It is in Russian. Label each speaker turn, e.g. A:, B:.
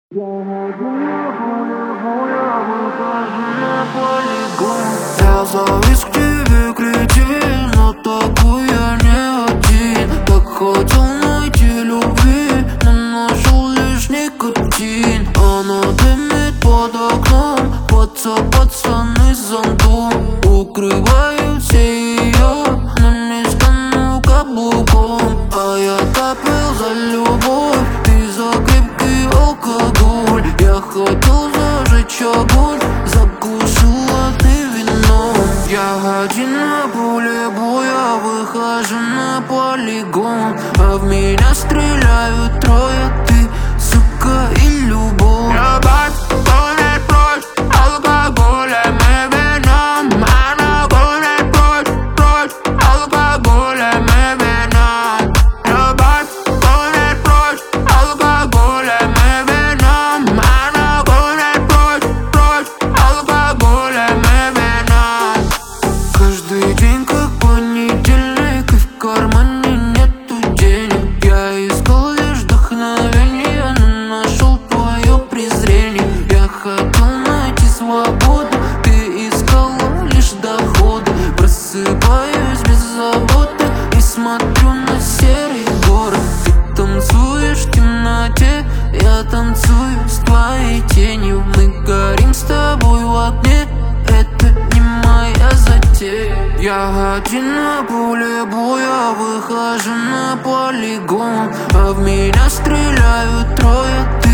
A: Я завис к тебе, кретин, но такой я не один. Так хотел найти любви, но нашел лишь никотин. Она дымит под окном, пацаны с зонтом укрывают все ее, но не стану каблуком. А я топил за любовь, ты за крепкий алкоголь. Я хотел зажечь огонь, заглушила ты вино. Я один на поле боя, выхожу на полигон, а в меня стреляют трое, ты, сука, и любовь.
B: Любовь гонит прочь алкоголем и вином. Она гонит прочь алкоголем и вином. Любовь гонит прочь алкоголем и вином. Она гонит прочь алкоголем и вином.
A: Каждый день как понедельник, и в кармане нету денег. Я искал лишь вдохновение, но нашел твое презрение. Я хотел найти свободу, ты искала лишь доходы. Просыпаюсь без заботы и смотрю на серый город. Ты танцуешь в темноте, я танцую с твоей тенью. Мы горим с тобой в огне, это не моя затея. Я один на поле боя, выхожу на полигон, а в меня стреляют трое, ты,